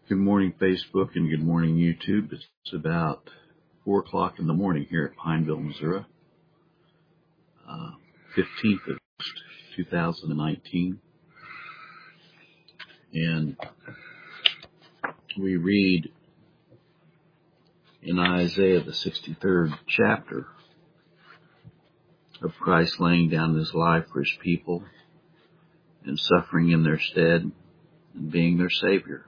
Good morning, Facebook, and good morning, YouTube. It's about 4 o'clock in the morning here at Pineville, Missouri, 15th of 2019. And we read in Isaiah, the 63rd chapter, of Christ laying down his life for his people and suffering in their stead and being their Savior.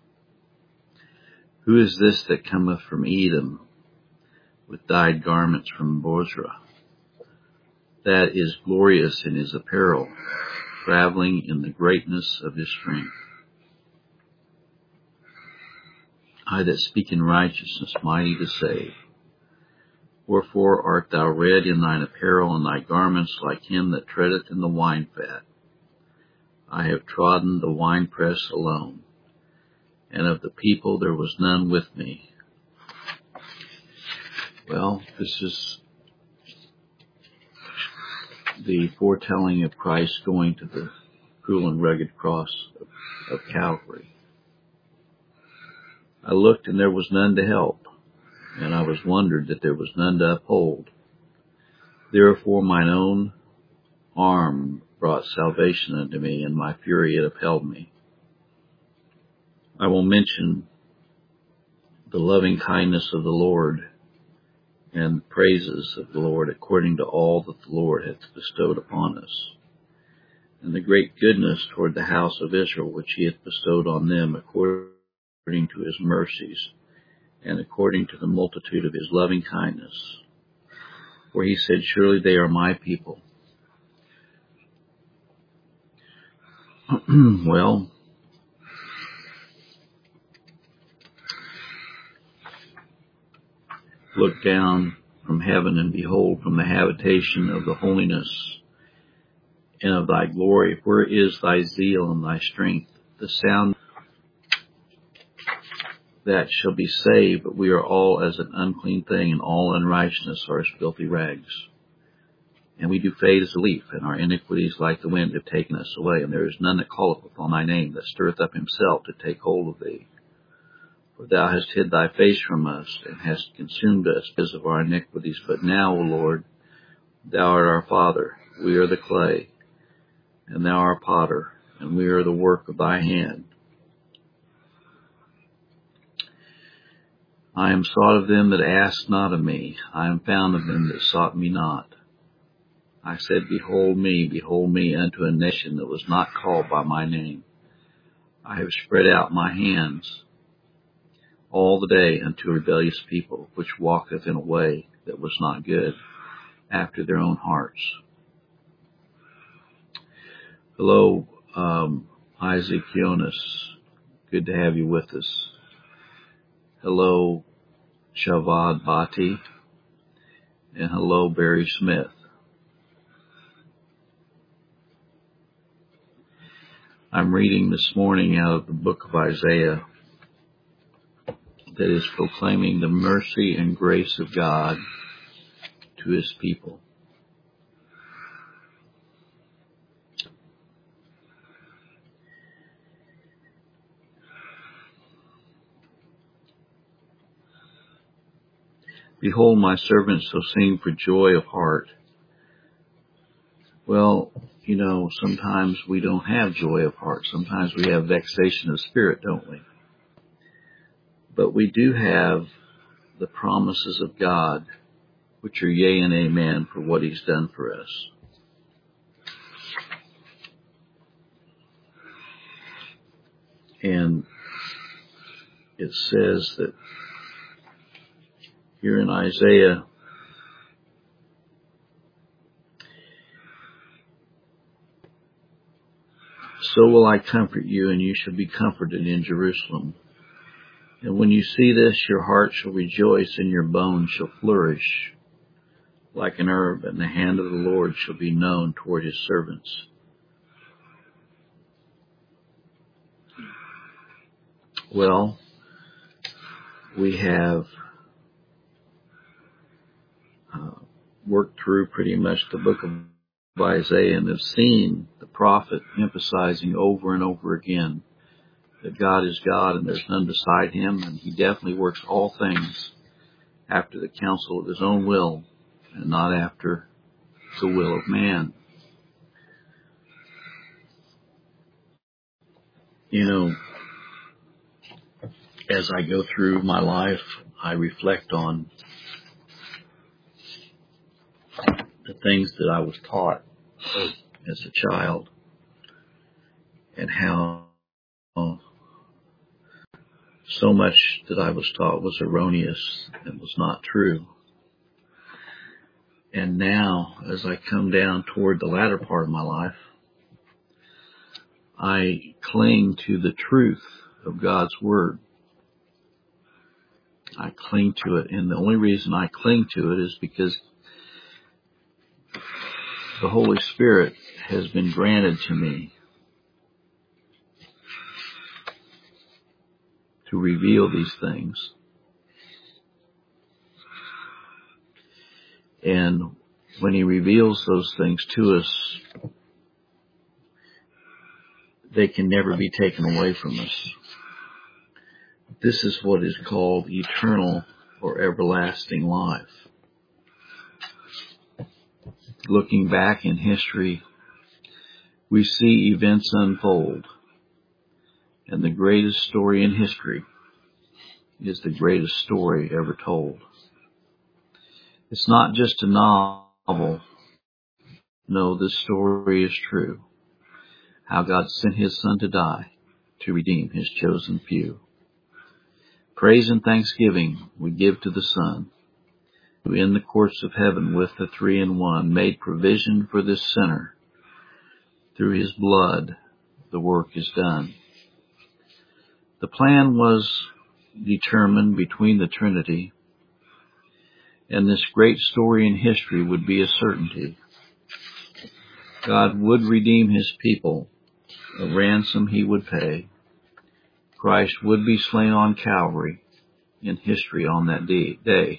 Who is this that cometh from Edom with dyed garments from Bozrah? That is glorious in his apparel, traveling in the greatness of his strength. I that speak in righteousness, mighty to save. Wherefore art thou red in thine apparel, and thy garments like him that treadeth in the wine fat? I have trodden the winepress alone, and of the people there was none with me. Well, this is the foretelling of Christ going to the cruel and rugged cross of Calvary. I looked, and there was none to help, and I was wondered that there was none to uphold. Therefore mine own arm brought salvation unto me, and my fury it upheld me. I will mention the loving kindness of the Lord and the praises of the Lord according to all that the Lord hath bestowed upon us, and the great goodness toward the house of Israel which he hath bestowed on them according to his mercies and according to the multitude of his loving kindness. For he said, surely they are my people. Well, look down from heaven and behold from the habitation of the holiness and of thy glory, where is thy zeal and thy strength? The sound that shall be saved, but we are all as an unclean thing, and all unrighteousness are as filthy rags. And we do fade as a leaf, and our iniquities like the wind have taken us away. And there is none that calleth upon thy name, that stirreth up himself to take hold of thee. For thou hast hid thy face from us, and hast consumed us because of our iniquities. But now, O Lord, thou art our Father, we are the clay, and thou art potter, and we are the work of thy hand. I am sought of them that asked not of me. I am found of them that sought me not. I said, behold me unto a nation that was not called by my name. I have spread out my hands all the day unto a rebellious people, which walketh in a way that was not good, after their own hearts. Hello, Isaac Jonas. Good to have you with us. Hello, Shavad Bhatti. And hello, Barry Smith. I'm reading this morning out of the book of Isaiah that is proclaiming the mercy and grace of God to his people. Behold, my servants shall sing for joy of heart. Well, sometimes we don't have joy of heart. Sometimes we have vexation of spirit, don't we? But we do have the promises of God, which are yea and amen for what he's done for us. And it says that here in Isaiah, so will I comfort you, and you shall be comforted in Jerusalem. And when you see this, your heart shall rejoice, and your bones shall flourish like an herb, and the hand of the Lord shall be known toward his servants. Well, we have worked through pretty much the book of Isaiah and have seen the prophet emphasizing over and over again that God is God and there's none beside him, and he definitely works all things after the counsel of his own will and not after the will of man. You know, as I go through my life, I reflect on the things that I was taught as a child and how so much that I was taught was erroneous and was not true. And now, as I come down toward the latter part of my life, I cling to the truth of God's Word. I cling to it, and the only reason I cling to it is because the Holy Spirit has been granted to me to reveal these things. And when he reveals those things to us, they can never be taken away from us. This is what is called eternal or everlasting life. Looking back in history, we see events unfold, and the greatest story in history is the greatest story ever told. It's not just a novel. No, this story is true. How God sent his Son to die to redeem his chosen few. Praise and thanksgiving we give to the Son, who in the courts of heaven with the three in one made provision for this sinner. Through his blood, the work is done. The plan was determined between the Trinity, and this great story in history would be a certainty. God would redeem his people, a ransom he would pay. Christ would be slain on Calvary in history on that day.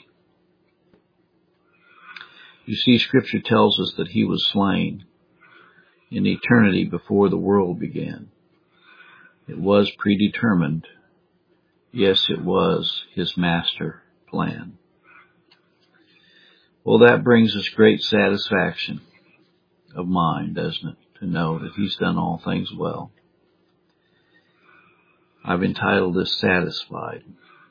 You see, Scripture tells us that he was slain in eternity before the world began. It was predetermined. Yes, it was his master plan. Well, that brings us great satisfaction of mind, doesn't it, to know that he's done all things well. I've entitled this Satisfied.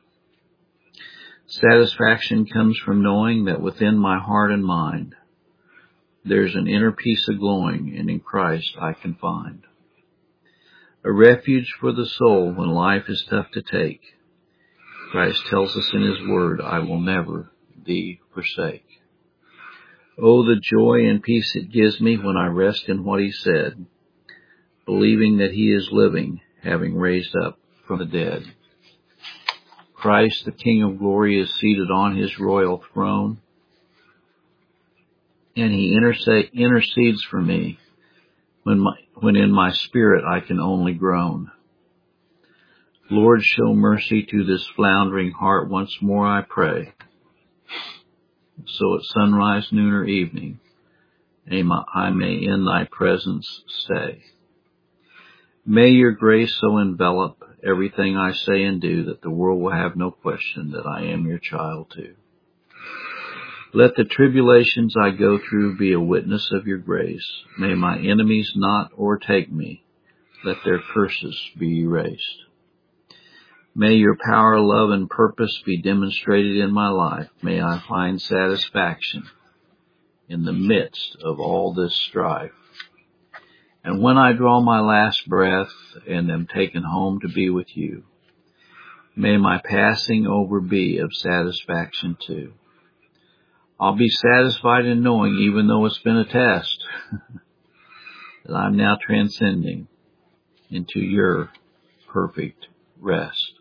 Satisfaction comes from knowing that within my heart and mind there's an inner peace a-glowing, and in Christ I can find a refuge for the soul when life is tough to take. Christ tells us in his word, I will never thee forsake. Oh, the joy and peace it gives me when I rest in what he said, believing that he is living, having raised up from the dead. Christ, the King of glory, is seated on his royal throne, and he intercedes for me when in my spirit I can only groan. Lord, show mercy to this floundering heart once more, I pray. So at sunrise, noon, or evening, I may in thy presence stay. May your grace so envelop everything I say and do that the world will have no question that I am your child too. Let the tribulations I go through be a witness of your grace. May my enemies not o'ertake me. Let their curses be erased. May your power, love, and purpose be demonstrated in my life. May I find satisfaction in the midst of all this strife. And when I draw my last breath and am taken home to be with you, may my passing over be of satisfaction too. I'll be satisfied in knowing, even though it's been a test, that I'm now transcending into your perfect rest.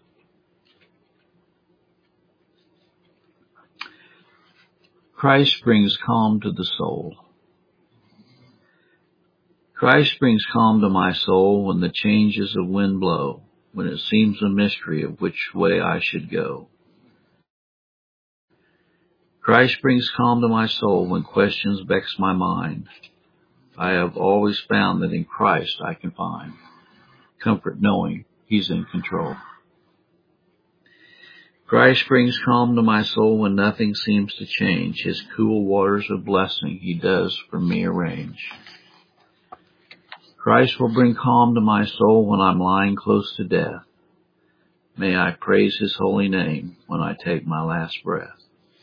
Christ brings calm to the soul. Christ brings calm to my soul when the changes of wind blow, when it seems a mystery of which way I should go. Christ brings calm to my soul when questions vex my mind. I have always found that in Christ I can find comfort knowing He's in control. Christ brings calm to my soul when nothing seems to change. His cool waters of blessing He does for me arrange. Christ will bring calm to my soul when I'm lying close to death. May I praise His holy name when I take my last breath.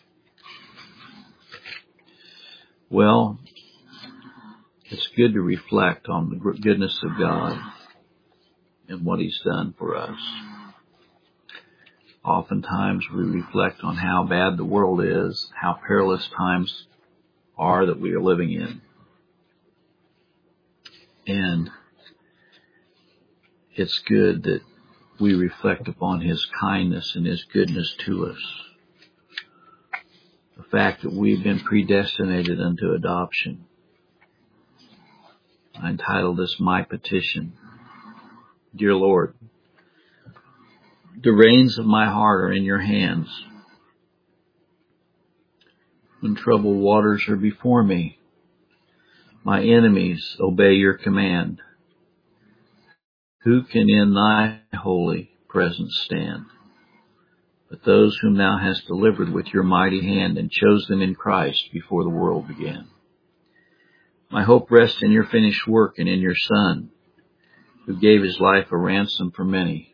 Well, it's good to reflect on the goodness of God and what He's done for us. Oftentimes we reflect on how bad the world is, how perilous times are that we are living in. And it's good that we reflect upon His kindness and His goodness to us. The fact that we've been predestinated unto adoption. I entitled this My Petition. Dear Lord, the reins of my heart are in your hands. When troubled waters are before me, my enemies obey your command. Who can in thy holy presence stand? But those whom thou hast delivered with your mighty hand and chosen in Christ before the world began. My hope rests in your finished work and in your Son, who gave His life a ransom for many,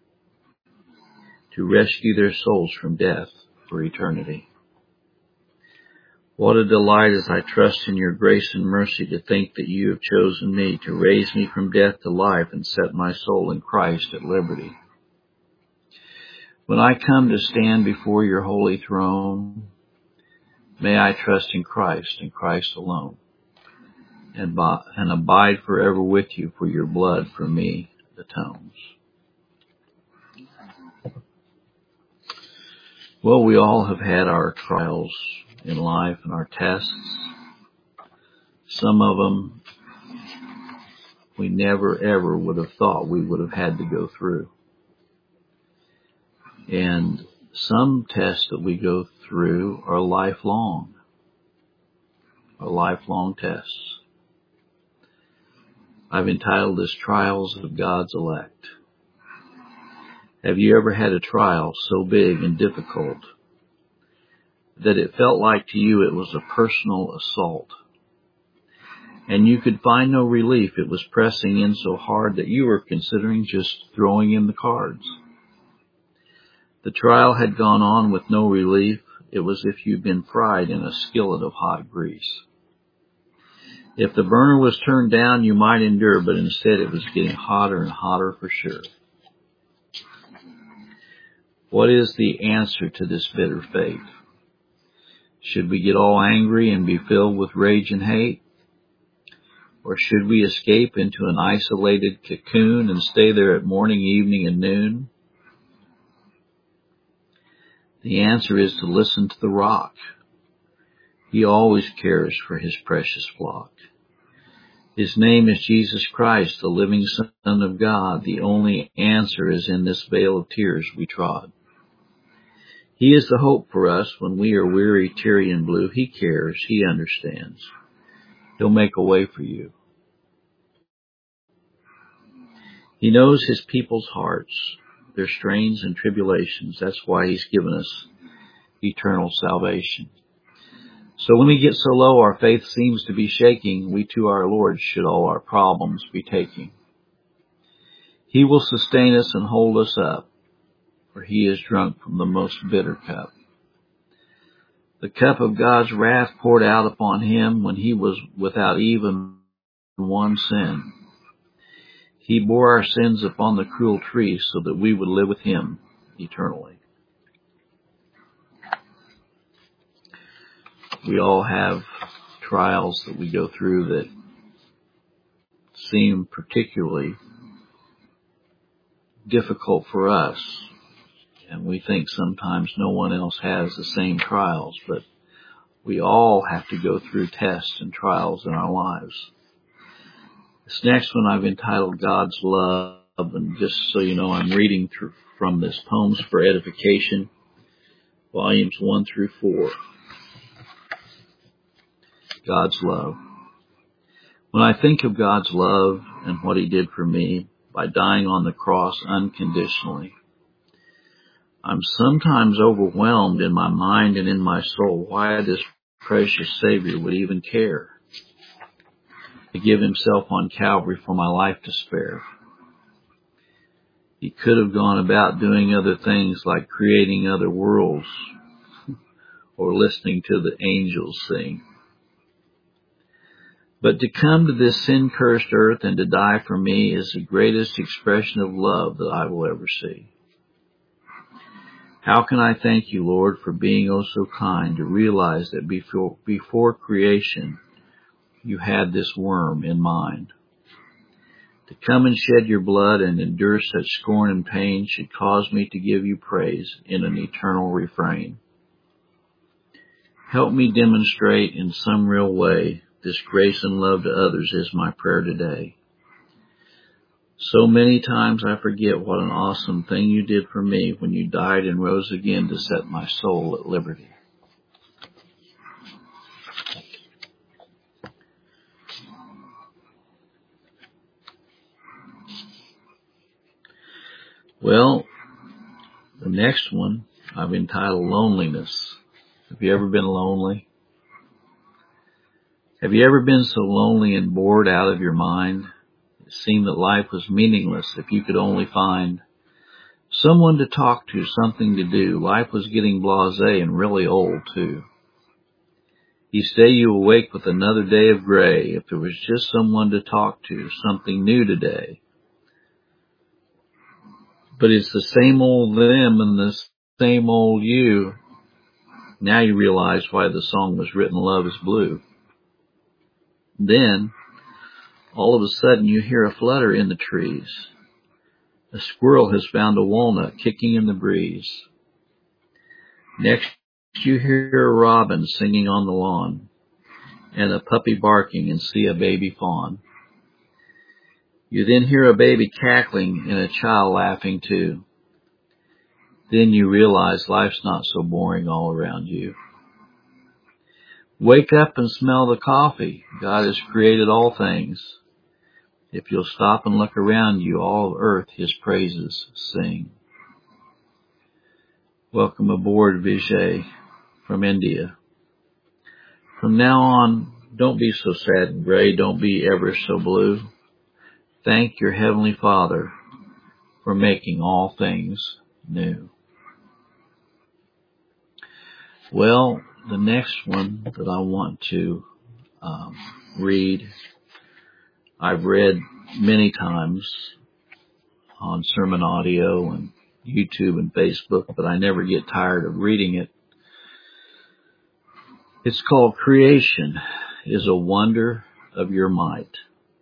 to rescue their souls from death for eternity. What a delight as I trust in your grace and mercy to think that you have chosen me to raise me from death to life and set my soul in Christ at liberty. When I come to stand before your holy throne, may I trust in Christ and Christ alone, and abide forever with you, for your blood for me atones. Well, we all have had our trials in life and our tests. Some of them we never ever would have thought we would have had to go through. And some tests that we go through are lifelong tests. I've entitled this Trials of God's Elect. Have you ever had a trial so big and difficult that it felt like to you it was a personal assault, and you could find no relief? It was pressing in so hard that you were considering just throwing in the cards. The trial had gone on with no relief. It was as if you'd been fried in a skillet of hot grease. If the burner was turned down, you might endure, but instead it was getting hotter and hotter for sure. What is the answer to this bitter fate? Should we get all angry and be filled with rage and hate? Or should we escape into an isolated cocoon and stay there at morning, evening, and noon? The answer is to listen to the rock. He always cares for His precious flock. His name is Jesus Christ, the living Son of God. The only answer is in this vale of tears we trod. He is the hope for us when we are weary, teary, and blue. He cares. He understands. He'll make a way for you. He knows His people's hearts, their strains and tribulations. That's why He's given us eternal salvation. So when we get so low our faith seems to be shaking, we to our Lord should all our problems be taking. He will sustain us and hold us up, for He is drunk from the most bitter cup. The cup of God's wrath poured out upon Him when He was without even one sin. He bore our sins upon the cruel tree so that we would live with Him eternally. We all have trials that we go through that seem particularly difficult for us. And we think sometimes no one else has the same trials, but we all have to go through tests and trials in our lives. This next one I've entitled God's Love, and just so you know, I'm reading from this Poems for Edification, volumes 1 through 4. God's love. When I think of God's love and what He did for me, by dying on the cross unconditionally. I'm sometimes overwhelmed in my mind and in my soul why this precious Savior would even care to give himself on Calvary for my life to spare. He could have gone about doing other things like creating other worlds or listening to the angels sing. But to come to this sin-cursed earth and to die for me is the greatest expression of love that I will ever see. How can I thank you, Lord, for being oh so kind to realize that before creation you had this worm in mind? To come and shed your blood and endure such scorn and pain should cause me to give you praise in an eternal refrain. Help me demonstrate in some real way this grace and love to others is my prayer today. So many times I forget what an awesome thing you did for me when you died and rose again to set my soul at liberty. Well, the next one I've entitled Loneliness. Have you ever been lonely? Have you ever been so lonely and bored out of your mind? It seemed that life was meaningless if you could only find someone to talk to, something to do. Life was getting blasé and really old, too. You stay you awake with another day of gray if there was just someone to talk to, something new today. But it's the same old them and the same old you. Now you realize why the song was written, Love is Blue. Then, all of a sudden you hear a flutter in the trees. A squirrel has found a walnut kicking in the breeze. Next you hear a robin singing on the lawn, and a puppy barking and see a baby fawn. You then hear a baby cackling and a child laughing too. Then you realize life's not so boring all around you. Wake up and smell the coffee. God has created all things. If you'll stop and look around you, all of earth his praises sing. Welcome aboard, Vijay from India. From now on, don't be so sad and gray. Don't be ever so blue. Thank your Heavenly Father for making all things new. Well, the next one that I want to read, I've read many times on sermon audio and YouTube and Facebook, but I never get tired of reading it. It's called Creation is a Wonder of Your Might.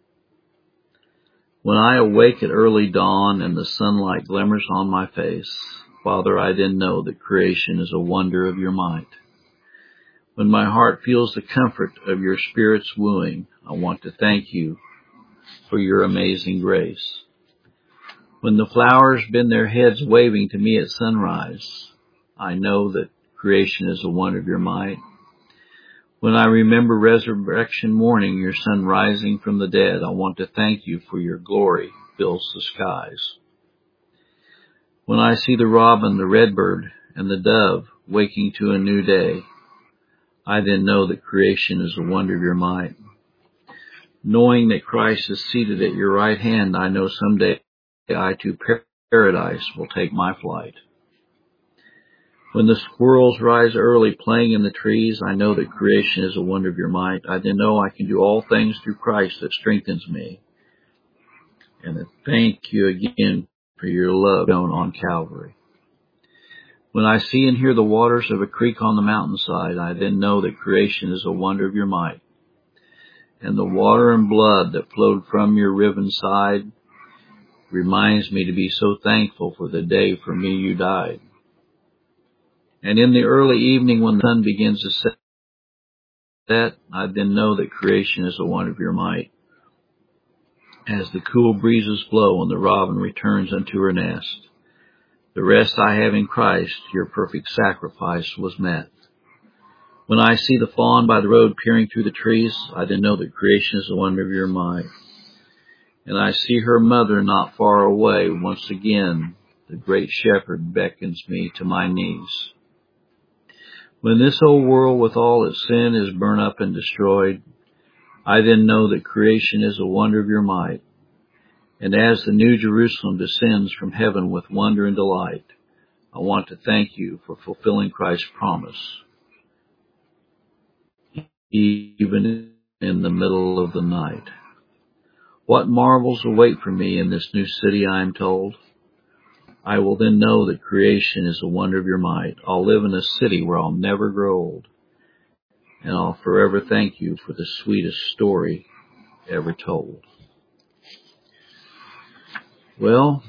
When I awake at early dawn and the sunlight glimmers on my face, Father, I then know that creation is a wonder of your might. When my heart feels the comfort of your Spirit's wooing, I want to thank you for your amazing grace. When the flowers bend their heads waving to me at sunrise, I know that creation is a wonder of your might. When I remember resurrection morning, your Son rising from the dead, I want to thank you for your glory fills the skies. When I see the robin, the redbird, and the dove waking to a new day, I then know that creation is a wonder of your might. Knowing that Christ is seated at your right hand, I know someday I to paradise will take my flight. When the squirrels rise early playing in the trees, I know that creation is a wonder of your might. I then know I can do all things through Christ that strengthens me. And I thank you again for your love shown on Calvary. When I see and hear the waters of a creek on the mountainside, I then know that creation is a wonder of your might. And the water and blood that flowed from your riven side reminds me to be so thankful for the day for me you died. And in the early evening when the sun begins to set, I then know that creation is a wonder of your might. As the cool breezes blow and the robin returns unto her nest, the rest I have in Christ, your perfect sacrifice was met. When I see the fawn by the road peering through the trees, I then know that creation is a wonder of your might. and I see her mother not far away. Once again, the great shepherd beckons me to my knees. When this old world with all its sin is burnt up and destroyed, I then know that creation is a wonder of your might. And as the New Jerusalem descends from heaven with wonder and delight, I want to thank you for fulfilling Christ's promise, even in the middle of the night. What marvels await for me in this new city, I am told. I will then know that creation is a wonder of your might. I'll live in a city where I'll never grow old, and I'll forever thank you for the sweetest story ever told. Well,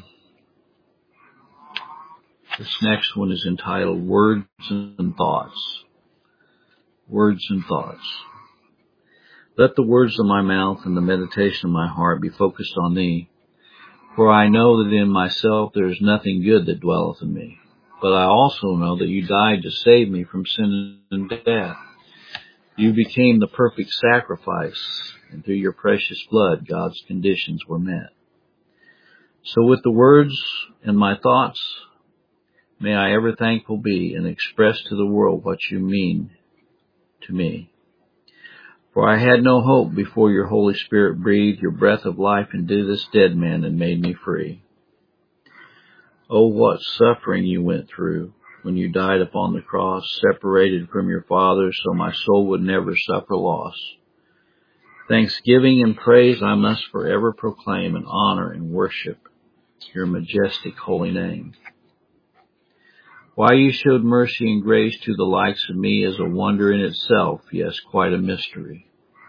this next one is entitled Words and Thoughts. Words and Thoughts. Let the words of my mouth and the meditation of my heart be focused on thee. For I know that in myself there is nothing good that dwelleth in me. But I also know that you died to save me from sin and death. You became the perfect sacrifice, and through your precious blood God's conditions were met. So with the words and my thoughts, may I ever thankful be and express to the world what you mean to me. For I had no hope before your Holy Spirit breathed your breath of life into this dead man and made me free. Oh, what suffering you went through when you died upon the cross, separated from your Father so my soul would never suffer loss. Thanksgiving and praise I must forever proclaim and honor and worship your majestic holy name. Why you showed mercy and grace to the likes of me is a wonder in itself, yes, quite a mystery.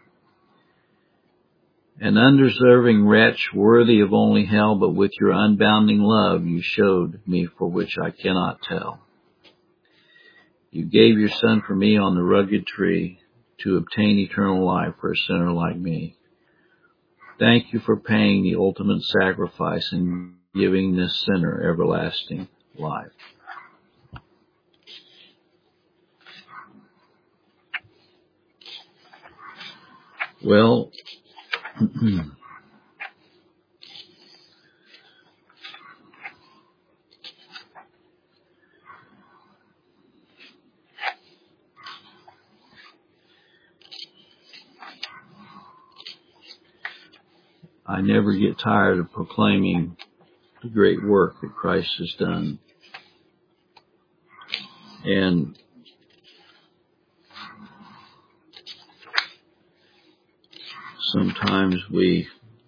An undeserving wretch, worthy of only hell, but with your unbounding love you showed me for which I cannot tell. You gave your Son for me on the rugged tree to obtain eternal life for a sinner like me. Thank you for paying the ultimate sacrifice and giving this sinner everlasting life. Well, I never get tired of proclaiming the great work that Christ has done. And sometimes we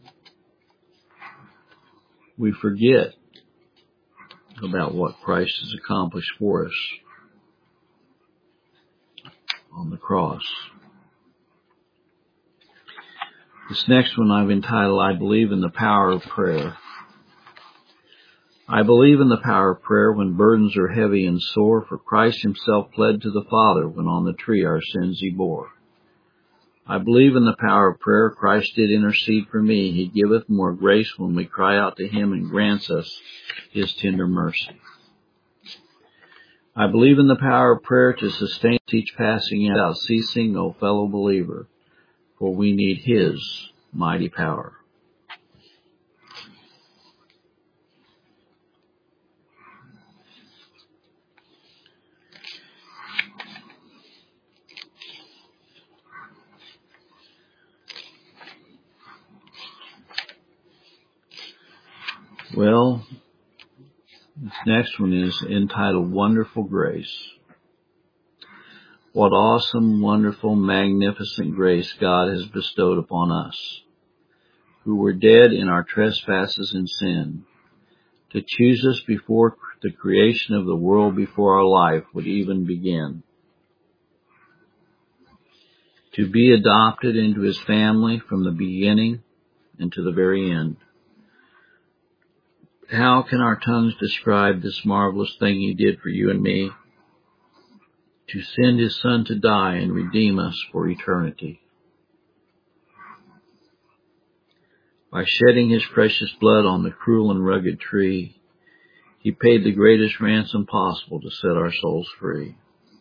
forget about what Christ has accomplished for us on the cross. This next one I've entitled, I Believe in the Power of Prayer. I believe in the power of prayer when burdens are heavy and sore, for Christ himself pled to the Father when on the tree our sins he bore. I believe in the power of prayer. Christ did intercede for me. He giveth more grace when we cry out to him and grants us his tender mercy. I believe in the power of prayer to sustain each passing without ceasing, O fellow believer, for we need his mighty power. Well, this next one is entitled Wonderful Grace. What awesome, wonderful, magnificent grace God has bestowed upon us, who were dead in our trespasses and sin, to choose us before the creation of the world, before our life would even begin, to be adopted into his family from the beginning and to the very end. How can our tongues describe this marvelous thing he did for you and me? To send his Son to die and redeem us for eternity. By shedding his precious blood on the cruel and rugged tree, he paid the greatest ransom possible to set our souls free.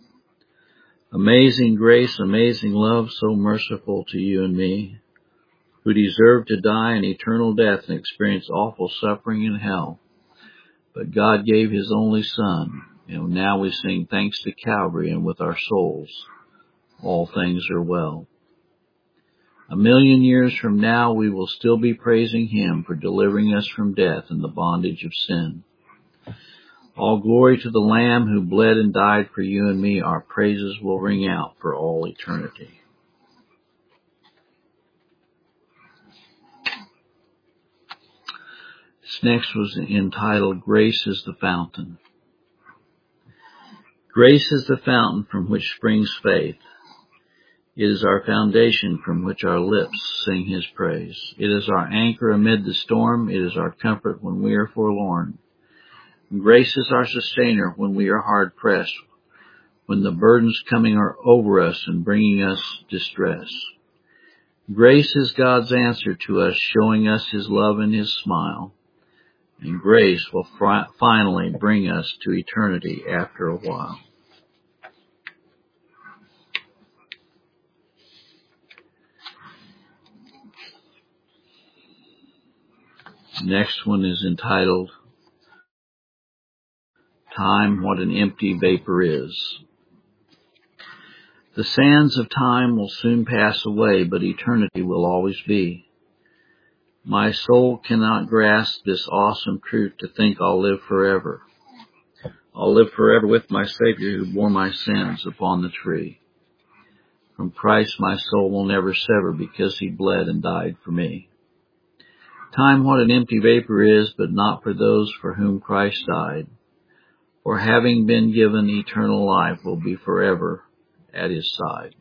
Amazing grace, amazing love, so merciful to you and me. who deserved to die an eternal death and experience awful suffering in hell. But God gave His only Son, and now we sing thanks to Calvary, and with our souls all things are well. 1,000,000 years from now we will still be praising Him for delivering us from death and the bondage of sin. All glory to the Lamb who bled and died for you and me. Our praises will ring out for all eternity. This next was entitled, Grace is the Fountain. Grace is the fountain from which springs faith. It is our foundation from which our lips sing His praise. It is our anchor amid the storm. It is our comfort when we are forlorn. Grace is our sustainer when we are hard pressed, when the burdens coming are over us and bringing us distress. Grace is God's answer to us, showing us His love and His smile. And grace will finally bring us to eternity after a while. Next one is entitled, Time, What an Empty Vapor Is. The sands of time will soon pass away, but eternity will always be. My soul cannot grasp this awesome truth to think I'll live forever. I'll live forever with my Savior who bore my sins upon the tree. From Christ my soul will never sever because He bled and died for me. Time, what an empty vapor is, but not for those for whom Christ died. For having been given eternal life will be forever at His side.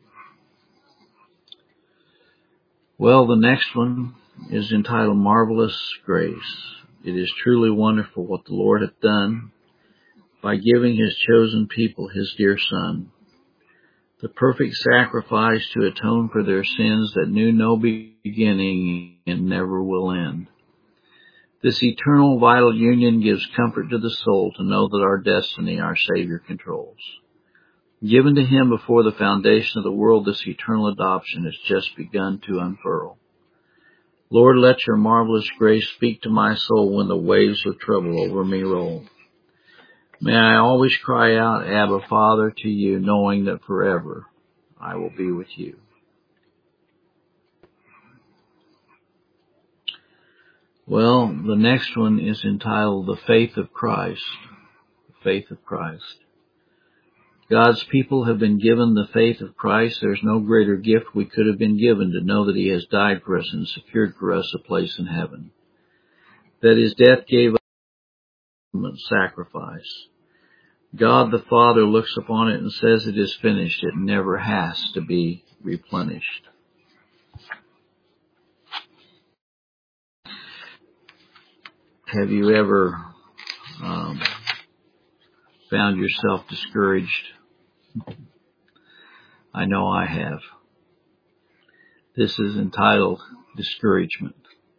Well, the next one is entitled Marvelous Grace. It is truly wonderful what the Lord hath done by giving His chosen people His dear Son, the perfect sacrifice to atone for their sins that knew no beginning and never will end. This eternal vital union gives comfort to the soul to know that our destiny our Savior controls. Given to Him before the foundation of the world, this eternal adoption has just begun to unfurl. Lord, let your marvelous grace speak to my soul when the waves of trouble over me roll. May I always cry out, Abba, Father, to you, knowing that forever I will be with you. Well, the next one is entitled The Faith of Christ. The Faith of Christ. God's people have been given the faith of Christ. There's no greater gift we could have been given to know that He has died for us and secured for us a place in heaven. That His death gave us a sacrifice. God the Father looks upon it and says it is finished. It never has to be replenished. Have you ever found yourself discouraged? I know I have. This is entitled Discouragement.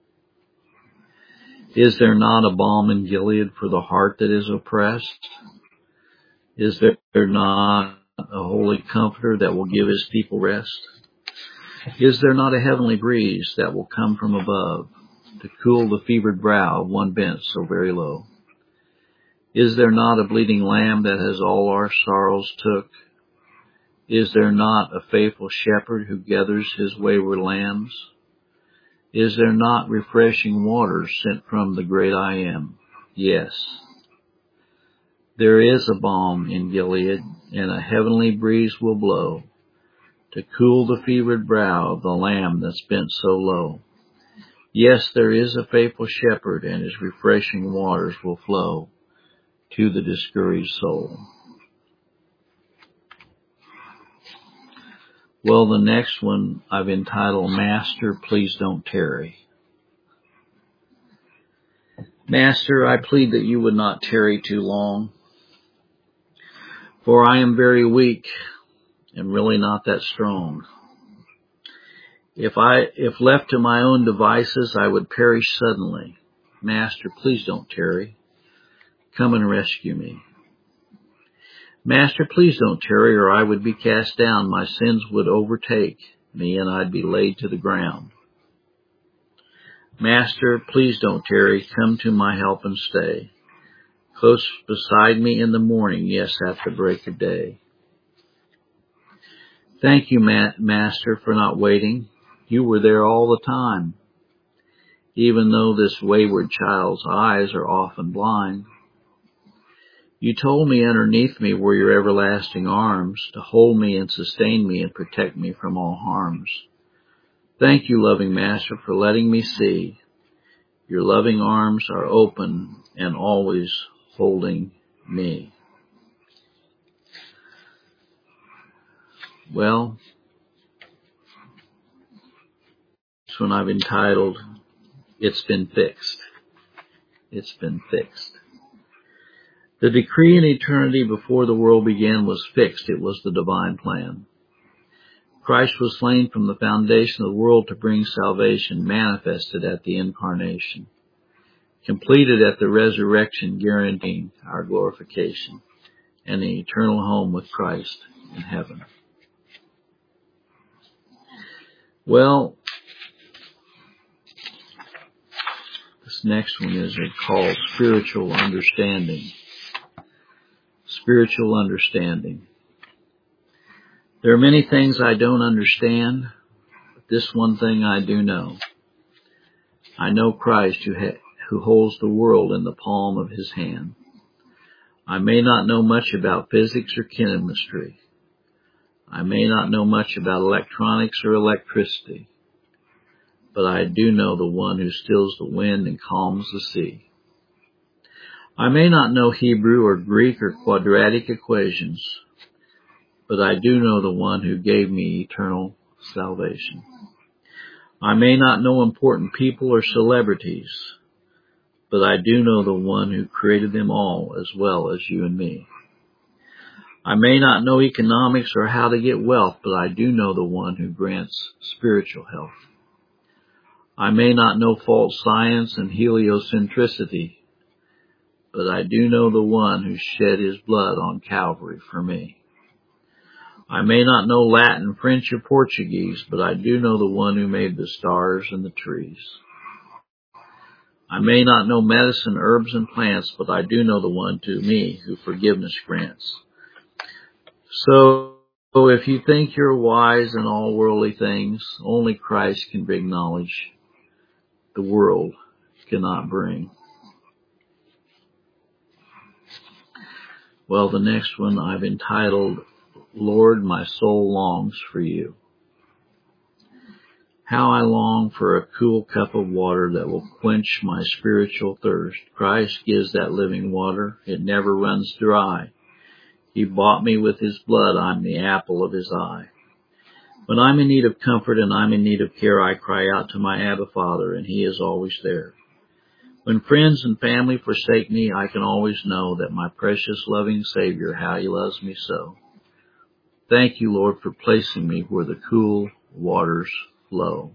Is there not a balm in Gilead for the heart that is oppressed? Is there not a holy comforter that will give His people rest? Is there not a heavenly breeze that will come from above to cool the fevered brow of one bent so very low? Is there not a bleeding lamb that has all our sorrows took? Is there not a faithful shepherd who gathers his wayward lambs? Is there not refreshing waters sent from the great I Am? Yes. There is a balm in Gilead, and a heavenly breeze will blow to cool the fevered brow of the lamb that's bent so low. Yes, there is a faithful shepherd, and His refreshing waters will flow to the discouraged soul. Well, the next one I've entitled, Master, Please Don't Tarry. Master, I plead that you would not tarry too long, for I am very weak and really not that strong. If left to my own devices, I would perish suddenly. Master, please don't tarry. Come and rescue me. Master, please don't tarry, or I would be cast down. My sins would overtake me, and I'd be laid to the ground. Master, please don't tarry. Come to my help and stay. Close beside me in the morning, yes, at the break of day. Thank you, Master, for not waiting. You were there all the time. Even though this wayward child's eyes are often blind. You told me underneath me were your everlasting arms to hold me and sustain me and protect me from all harms. Thank you, loving Master, for letting me see. Your loving arms are open and always holding me. Well, this one I've entitled, It's Been Fixed. It's been fixed. The decree in eternity before the world began was fixed. It was the divine plan. Christ was slain from the foundation of the world to bring salvation, manifested at the incarnation, completed at the resurrection, guaranteeing our glorification and an eternal home with Christ in heaven. Well, this next one is called Spiritual Understanding. Spiritual Understanding. There are many things I don't understand, but this one thing I do know. I know Christ who holds the world in the palm of his hand. I may not know much about physics or chemistry. I may not know much about electronics or electricity, but I do know the one who stills the wind and calms the sea. I may not know Hebrew or Greek or quadratic equations, but I do know the one who gave me eternal salvation. I may not know important people or celebrities, but I do know the one who created them all as well as you and me. I may not know economics or how to get wealth, but I do know the one who grants spiritual health. I may not know false science and heliocentricity, but I do know the one who shed his blood on Calvary for me. I may not know Latin, French, or Portuguese, but I do know the one who made the stars and the trees. I may not know medicine, herbs, and plants, but I do know the one to me who forgiveness grants. So if you think you're wise in all worldly things, only Christ can bring knowledge the world cannot bring. Well, the next one I've entitled, Lord, my soul longs for you. How I long for a cool cup of water that will quench my spiritual thirst. Christ gives that living water. It never runs dry. He bought me with his blood. I'm the apple of his eye. When I'm in need of comfort and I'm in need of care, I cry out to my Abba Father, and he is always there. When friends and family forsake me, I can always know that my precious loving Savior, how he loves me so. Thank you, Lord, for placing me where the cool waters flow.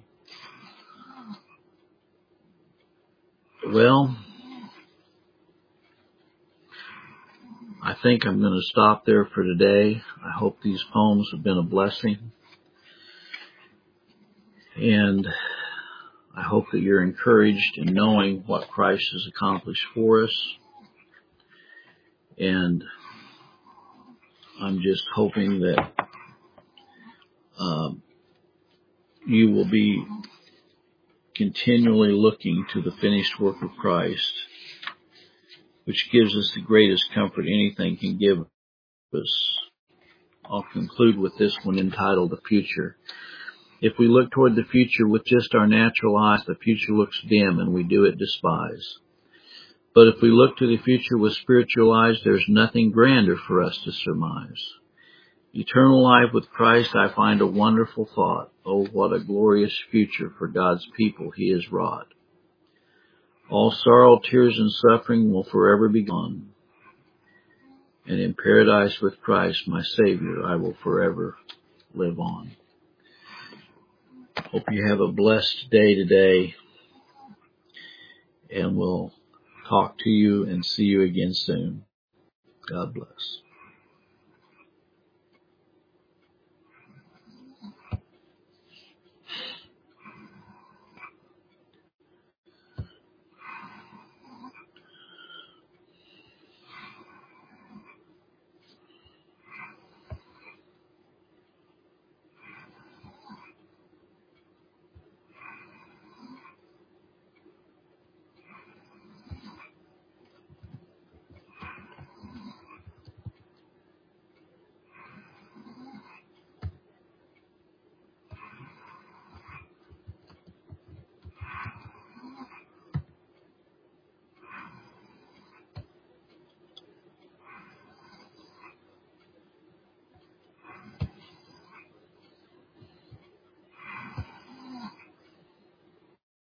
Well, I think I'm going to stop there for today. I hope these poems have been a blessing. And I hope that you're encouraged in knowing what Christ has accomplished for us. And I'm just hoping that you will be continually looking to the finished work of Christ, which gives us the greatest comfort anything can give us. I'll conclude with this one entitled The Future. If we look toward the future with just our natural eyes, the future looks dim and we do it despise. But if we look to the future with spiritual eyes, there's nothing grander for us to surmise. Eternal life with Christ, I find a wonderful thought. Oh, what a glorious future for God's people he has wrought. All sorrow, tears, and suffering will forever be gone. And in paradise with Christ, my Savior, I will forever live on. Hope you have a blessed day today, and we'll talk to you and see you again soon. God bless.